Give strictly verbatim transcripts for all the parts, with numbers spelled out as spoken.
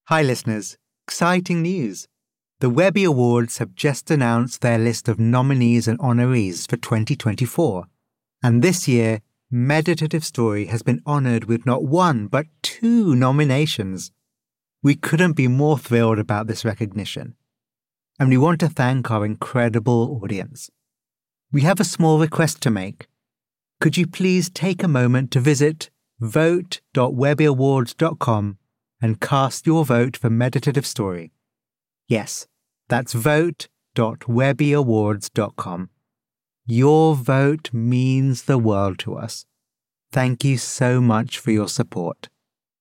Hi listeners, exciting news! The Webby Awards have just announced their list of nominees and honorees for twenty twenty-four. And this year, Meditative Story has been honoured with not one but two nominations. We couldn't be more thrilled about this recognition. And we want to thank our incredible audience. We have a small request to make. Could you please take a moment to visit vote dot webby awards dot com and cast your vote for Meditative Story? Yes, that's vote dot webby awards dot com. Your vote means the world to us. Thank you so much for your support.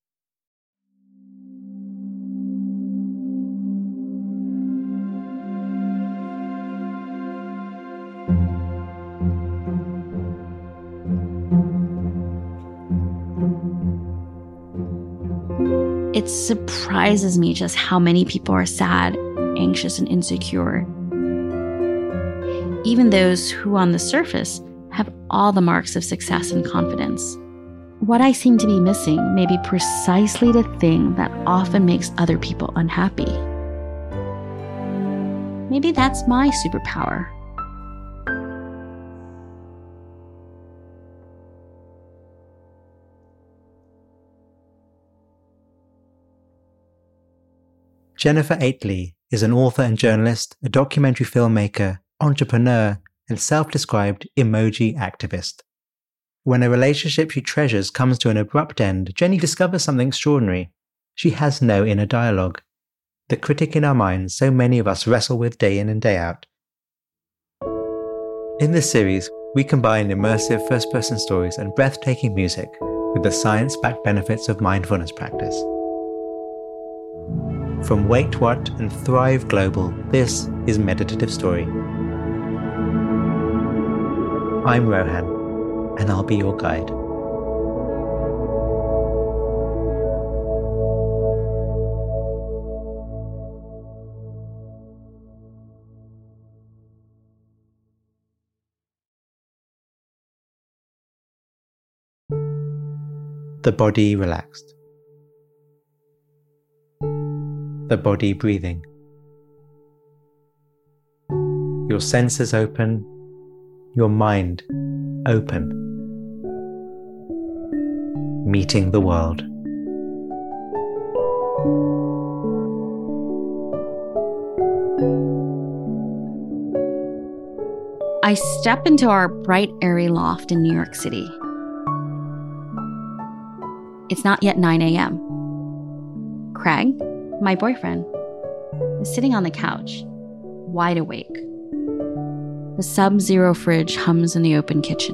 It surprises me just how many people are sad, anxious, and insecure. Even those who on the surface have all the marks of success and confidence. What I seem to be missing may be precisely the thing that often makes other people unhappy. Maybe that's my superpower. Jennifer Aitley is an author and journalist, a documentary filmmaker, entrepreneur, and self-described emoji activist. When a relationship she treasures comes to an abrupt end, Jenny discovers something extraordinary. She has no inner dialogue. The critic in our minds so many of us wrestle with day in and day out. In this series, we combine immersive first-person stories and breathtaking music with the science-backed benefits of mindfulness practice. From Wait What and Thrive Global, this is Meditative Story. I'm Rohan, and I'll be your guide. The body relaxed. The body breathing. Your senses open, your mind open. Meeting the world. I step into our bright, airy loft in New York City. It's not yet nine a.m. Craig, my boyfriend, is sitting on the couch, wide awake. The sub-zero fridge hums in the open kitchen.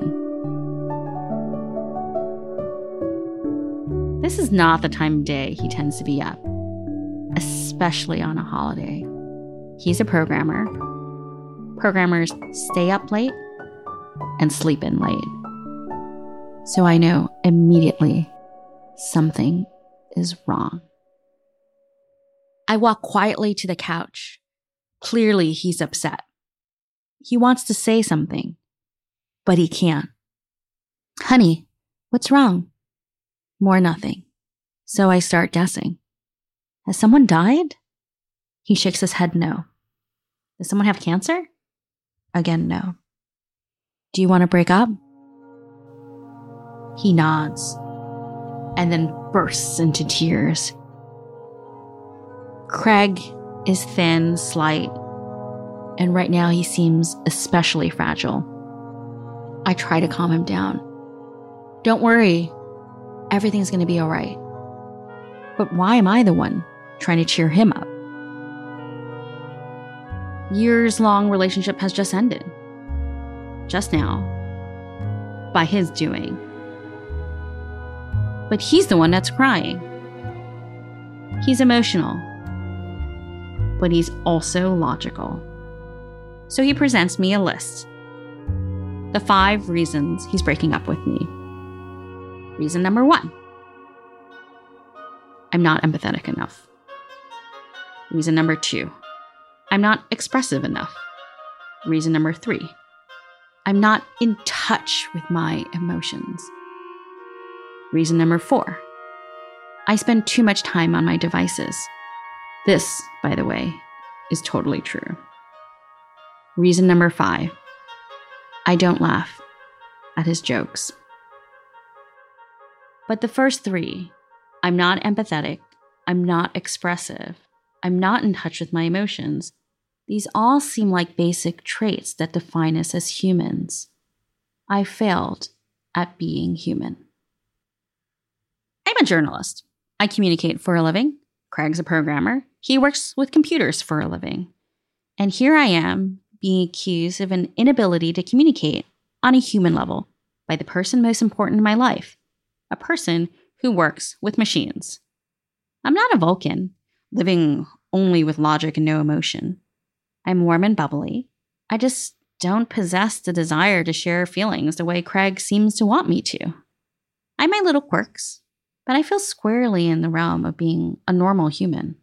This is not the time of day he tends to be up, especially on a holiday. He's a programmer. Programmers stay up late and sleep in late. So I know immediately something is wrong. I walk quietly to the couch. Clearly, he's upset. He wants to say something, but he can't. Honey, what's wrong? More nothing. So I start guessing. Has someone died? He shakes his head no. Does someone have cancer? Again, no. Do you want to break up? He nods and then bursts into tears. Craig is thin, slight, and right now he seems especially fragile. I try to calm him down. Don't worry, everything's going to be all right. But why am I the one trying to cheer him up? Years-long relationship has just ended. Just now. By his doing. But he's the one that's crying. He's emotional. But he's also logical. So he presents me a list. The five reasons he's breaking up with me. Reason number one. I'm not empathetic enough. Reason number two. I'm not expressive enough. Reason number three. I'm not in touch with my emotions. Reason number four. I spend too much time on my devices. This, by the way, is totally true. Reason number five, I don't laugh at his jokes. But the first three, I'm not empathetic, I'm not expressive, I'm not in touch with my emotions, these all seem like basic traits that define us as humans. I failed at being human. I'm a journalist. I communicate for a living. Craig's a programmer. He works with computers for a living. And here I am being accused of an inability to communicate on a human level by the person most important in my life, a person who works with machines. I'm not a Vulcan, living only with logic and no emotion. I'm warm and bubbly. I just don't possess the desire to share feelings the way Craig seems to want me to. I have my little quirks, but I feel squarely in the realm of being a normal human.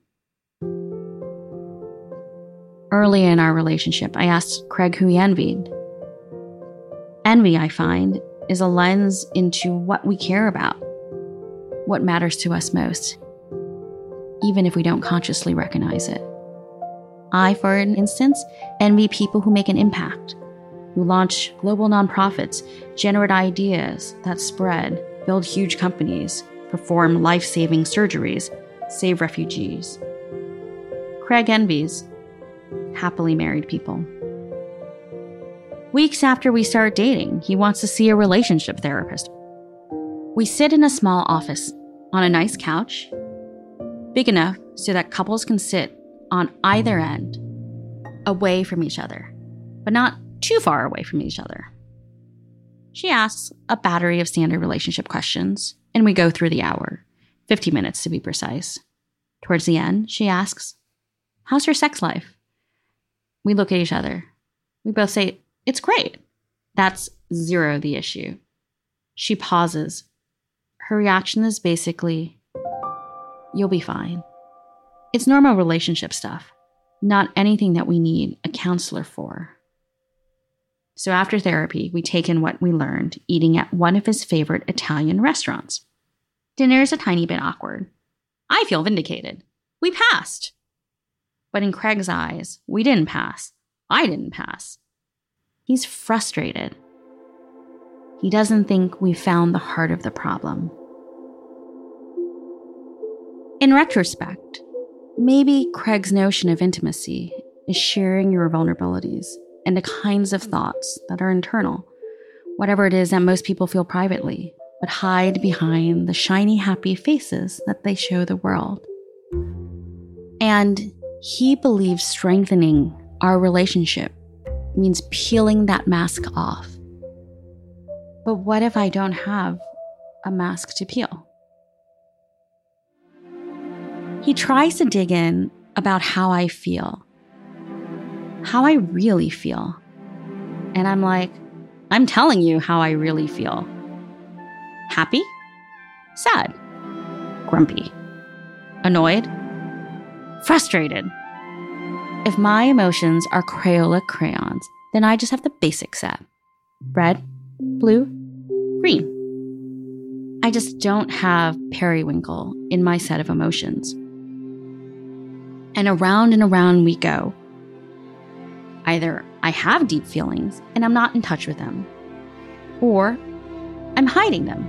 Early in our relationship, I asked Craig who he envied. Envy, I find, is a lens into what we care about, what matters to us most, even if we don't consciously recognize it. I, for instance, envy people who make an impact, who launch global nonprofits, generate ideas that spread, build huge companies, perform life-saving surgeries, save refugees. Craig envies happily married people. Weeks after we start dating, he wants to see a relationship therapist. We sit in a small office on a nice couch, big enough so that couples can sit on either end, away from each other, but not too far away from each other. She asks a battery of standard relationship questions, and we go through the hour, fifty minutes to be precise. Towards the end, she asks, "How's your sex life?" We look at each other. We both say, "It's great." That's zero the issue. She pauses. Her reaction is basically, "You'll be fine." It's normal relationship stuff, not anything that we need a counselor for. So after therapy, we take in what we learned eating at one of his favorite Italian restaurants. Dinner is a tiny bit awkward. I feel vindicated. We passed. But in Craig's eyes, we didn't pass. I didn't pass. He's frustrated. He doesn't think we found the heart of the problem. In retrospect, maybe Craig's notion of intimacy is sharing your vulnerabilities and the kinds of thoughts that are internal, whatever it is that most people feel privately, but hide behind the shiny, happy faces that they show the world. And he believes strengthening our relationship means peeling that mask off. But what if I don't have a mask to peel? He tries to dig in about how I feel, how I really feel. And I'm like, I'm telling you how I really feel. Happy? Sad? Grumpy? Annoyed? Frustrated? If my emotions are Crayola crayons, then I just have the basic set. Red, blue, green. I just don't have periwinkle in my set of emotions. And around and around we go. Either I have deep feelings and I'm not in touch with them, or I'm hiding them.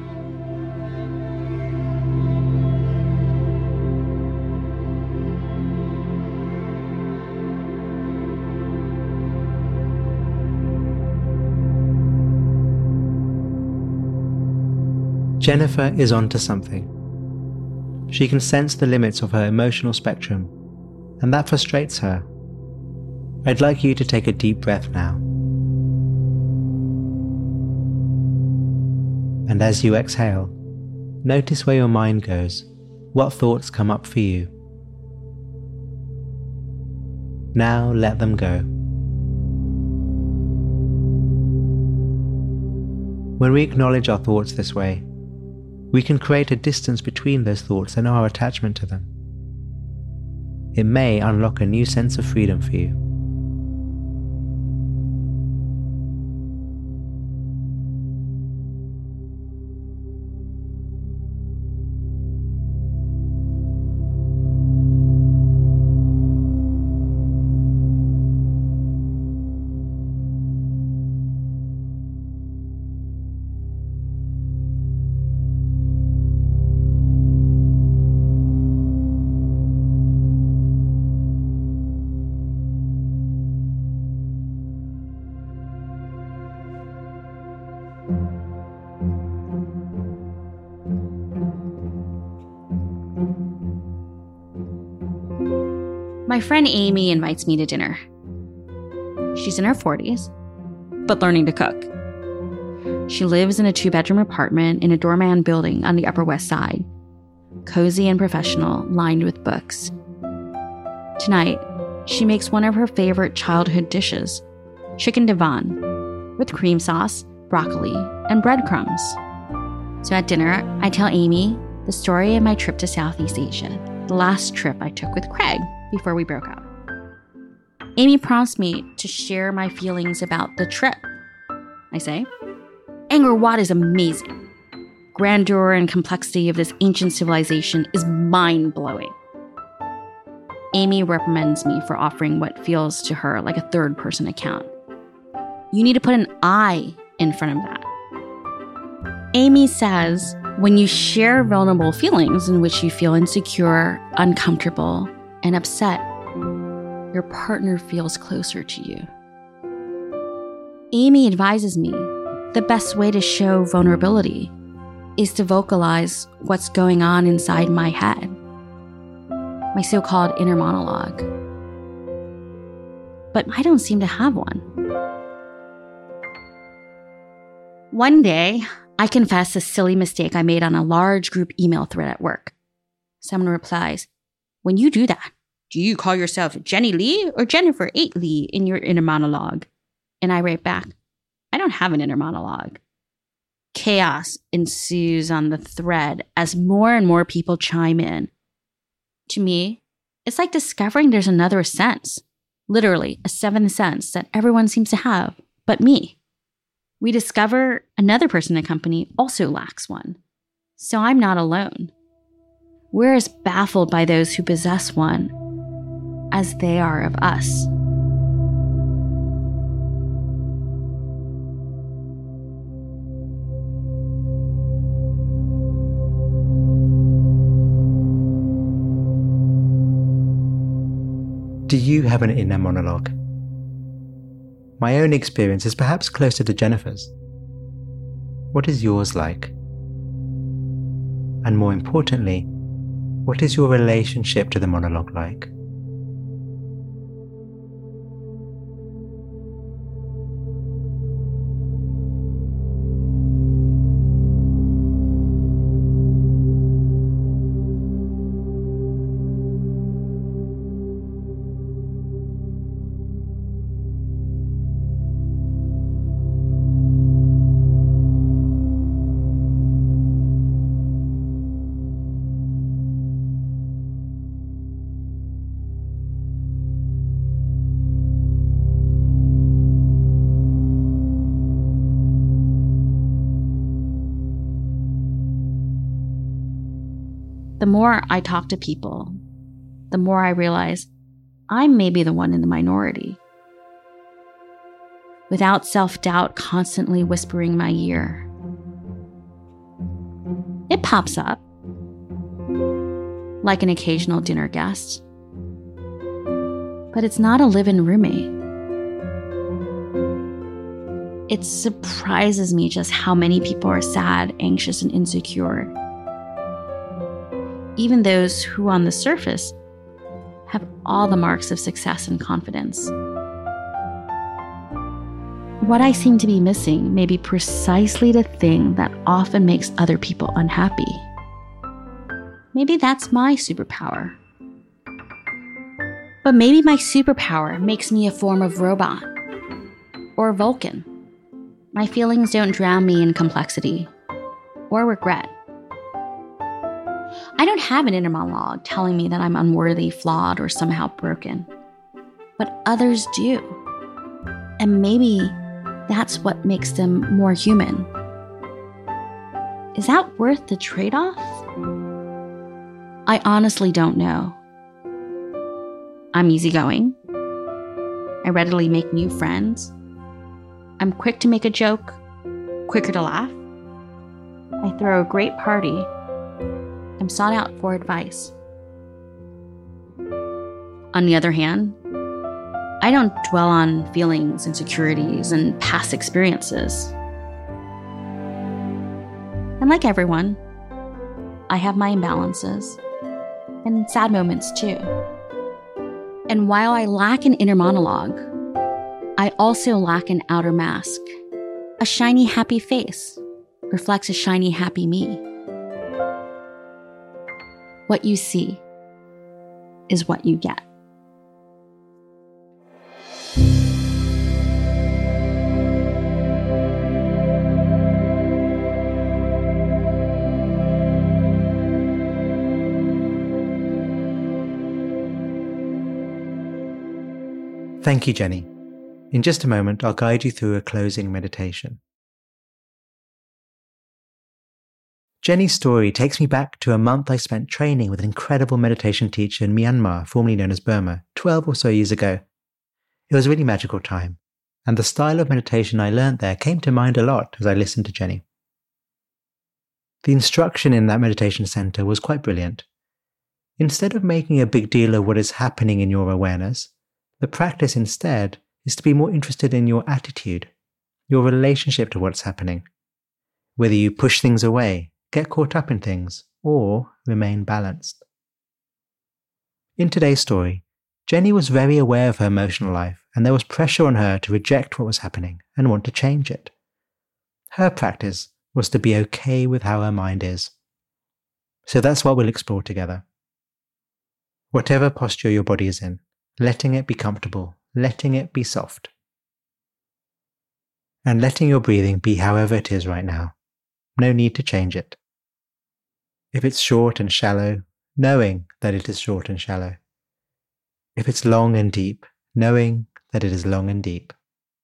Jennifer is onto something. She can sense the limits of her emotional spectrum, and that frustrates her. I'd like you to take a deep breath now. And as you exhale, notice where your mind goes, what thoughts come up for you. Now let them go. When we acknowledge our thoughts this way, we can create a distance between those thoughts and our attachment to them. It may unlock a new sense of freedom for you. My friend Amy invites me to dinner. She's in her forties, but learning to cook. She lives in a two-bedroom apartment in a doorman building on the Upper West Side, cozy and professional, lined with books. Tonight, she makes one of her favorite childhood dishes, chicken divan, with cream sauce, broccoli, and breadcrumbs. So at dinner, I tell Amy the story of my trip to Southeast Asia, the last trip I took with Craig before we broke up. Amy prompts me to share my feelings about the trip. I say, Angkor Wat is amazing. Grandeur and complexity of this ancient civilization is mind-blowing. Amy reprimands me for offering what feels to her like a third-person account. You need to put an I in front of that. Amy says, when you share vulnerable feelings in which you feel insecure, uncomfortable, and upset, your partner feels closer to you. Amy advises me the best way to show vulnerability is to vocalize what's going on inside my head, my so-called inner monologue. But I don't seem to have one. One day, I confess a silly mistake I made on a large group email thread at work. Someone replies, when you do that, do you call yourself Jenny Lee or Jennifer eight Lee in your inner monologue? And I write back, I don't have an inner monologue. Chaos ensues on the thread as more and more people chime in. To me, it's like discovering there's another sense, literally a seventh sense that everyone seems to have, but me. We discover another person in the company also lacks one. So I'm not alone. We're as baffled by those who possess one as they are of us. Do you have an inner monologue? My own experience is perhaps closer to Jennifer's. What is yours like? And more importantly, what is your relationship to the monologue like? The more I talk to people, the more I realize I'm maybe the one in the minority. Without self-doubt constantly whispering my ear. It pops up, like an occasional dinner guest. But it's not a live-in roommate. It surprises me just how many people are sad, anxious, and insecure. Even those who on the surface have all the marks of success and confidence. What I seem to be missing may be precisely the thing that often makes other people unhappy. Maybe that's my superpower. But maybe my superpower makes me a form of robot or Vulcan. My feelings don't drown me in complexity or regret. I don't have an inner monologue telling me that I'm unworthy, flawed, or somehow broken. But others do. And maybe that's what makes them more human. Is that worth the trade-off? I honestly don't know. I'm easygoing. I readily make new friends. I'm quick to make a joke, quicker to laugh. I throw a great party. I'm sought out for advice. On the other hand, I don't dwell on feelings, insecurities, and past experiences. And like everyone, I have my imbalances and sad moments too. And while I lack an inner monologue, I also lack an outer mask. A shiny, happy face reflects a shiny, happy me. What you see is what you get. Thank you, Jenny. In just a moment, I'll guide you through a closing meditation. Jenny's story takes me back to a month I spent training with an incredible meditation teacher in Myanmar, formerly known as Burma, twelve or so years ago. It was a really magical time, and the style of meditation I learnt there came to mind a lot as I listened to Jenny. The instruction in that meditation center was quite brilliant. Instead of making a big deal of what is happening in your awareness, the practice instead is to be more interested in your attitude, your relationship to what's happening. Whether you push things away, get caught up in things, or remain balanced. In today's story, Jenny was very aware of her emotional life, and there was pressure on her to reject what was happening and want to change it. Her practice was to be okay with how her mind is. So that's what we'll explore together. Whatever posture your body is in, letting it be comfortable, letting it be soft. And letting your breathing be however it is right now. No need to change it. If it's short and shallow, knowing that it is short and shallow. If it's long and deep, knowing that it is long and deep.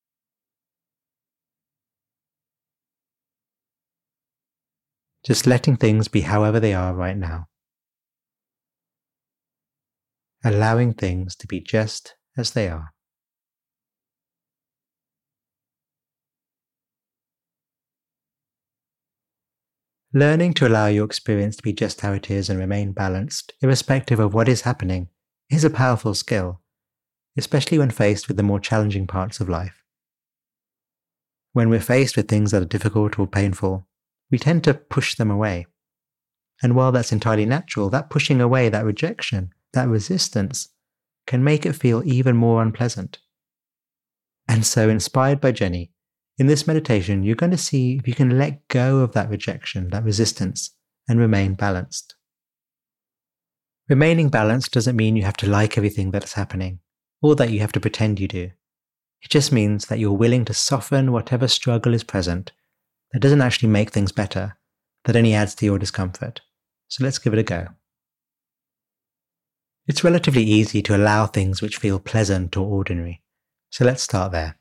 Just letting things be however they are right now. Allowing things to be just as they are. Learning to allow your experience to be just how it is and remain balanced, irrespective of what is happening, is a powerful skill, especially when faced with the more challenging parts of life. When we're faced with things that are difficult or painful, we tend to push them away. And while that's entirely natural, that pushing away, that rejection, that resistance, can make it feel even more unpleasant. And so, inspired by Jenny, in this meditation, you're going to see if you can let go of that rejection, that resistance, and remain balanced. Remaining balanced doesn't mean you have to like everything that's happening, or that you have to pretend you do. It just means that you're willing to soften whatever struggle is present that doesn't actually make things better, that only adds to your discomfort. So let's give it a go. It's relatively easy to allow things which feel pleasant or ordinary, so let's start there.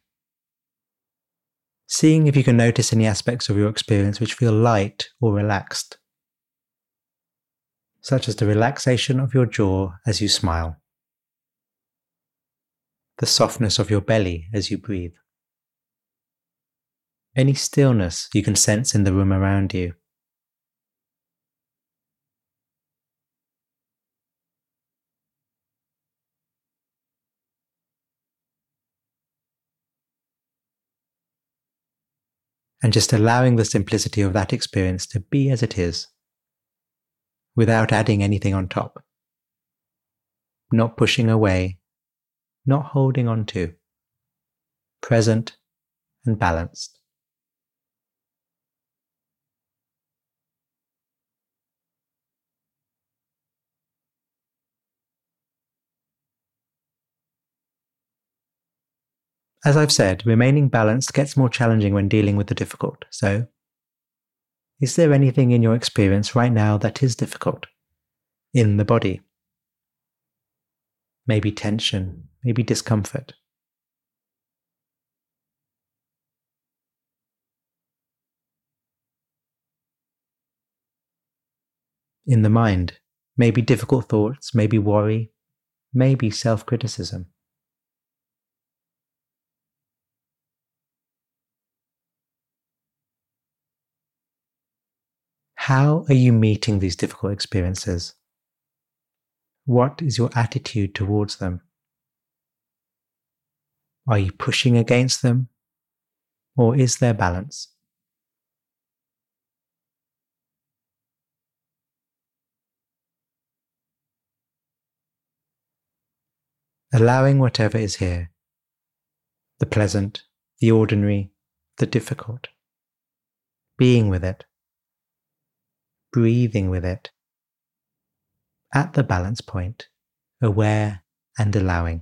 Seeing if you can notice any aspects of your experience which feel light or relaxed, such as the relaxation of your jaw as you smile, the softness of your belly as you breathe, any stillness you can sense in the room around you, and just allowing the simplicity of that experience to be as it is, without adding anything on top, not pushing away, not holding on to, present and balanced. As I've said, remaining balanced gets more challenging when dealing with the difficult. So, is there anything in your experience right now that is difficult? In the body? Maybe tension, maybe discomfort. In the mind, maybe difficult thoughts, maybe worry, maybe self-criticism. How are you meeting these difficult experiences? What is your attitude towards them? Are you pushing against them? Or is there balance? allowing whatever is here, the pleasant, the ordinary, the difficult, being with it, breathing with it, at the balance point, aware and allowing.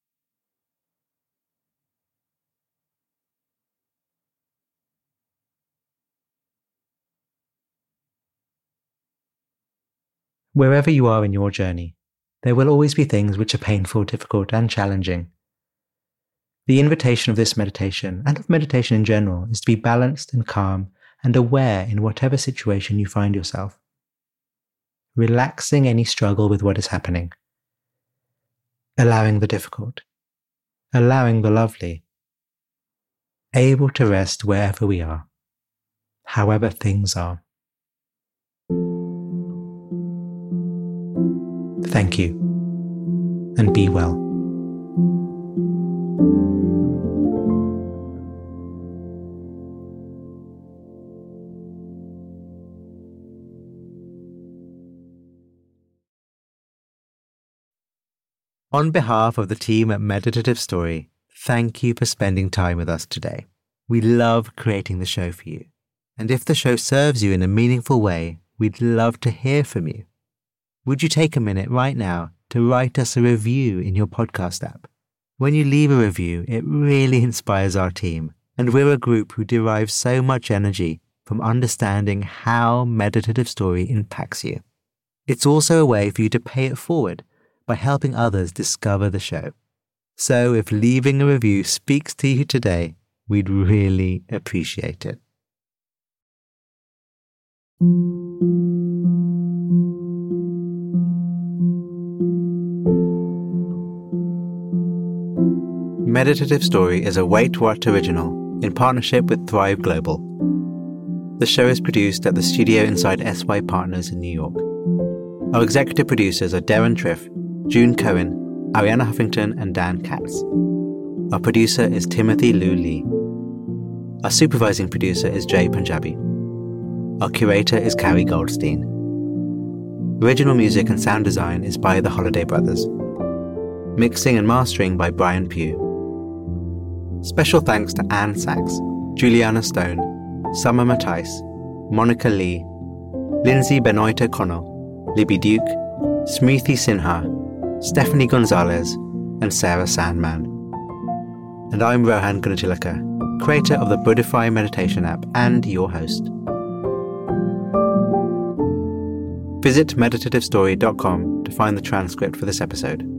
Wherever you are in your journey, there will always be things which are painful, difficult, and challenging. The invitation of this meditation, and of meditation in general, is to be balanced and calm and aware in whatever situation you find yourself. Relaxing any struggle with what is happening. Allowing the difficult. Allowing the lovely. Able to rest wherever we are, however things are. Thank you, and be well. On behalf of the team at Meditative Story, thank you for spending time with us today. We love creating the show for you. And if the show serves you in a meaningful way, we'd love to hear from you. Would you take a minute right now to write us a review in your podcast app? When you leave a review, it really inspires our team, and we're a group who derive so much energy from understanding how Meditative Story impacts you. It's also a way for you to pay it forward by helping others discover the show. So if leaving a review speaks to you today, we'd really appreciate it. Meditative Story is a Wait What original in partnership with Thrive Global. The show is produced at the studio inside S Y Partners in New York. Our executive producers are Darren Triff, June Cohen, Ariana Huffington, and Dan Katz. Our producer is Timothy Liu Lee. Our supervising producer is Jay Punjabi. Our curator is Carrie Goldstein. Original music and sound design is by the Holiday Brothers. Mixing and mastering by Brian Pugh. Special thanks to Anne Sachs, Juliana Stone, Summer Matthijs, Monica Lee, Lindsay Benoit O'Connell, Libby Duke, Smriti Sinha, Stephanie Gonzalez, and Sarah Sandman. And I'm Rohan Gunatilaka, creator of the Buddhify meditation app and your host. Visit meditative story dot com to find the transcript for this episode.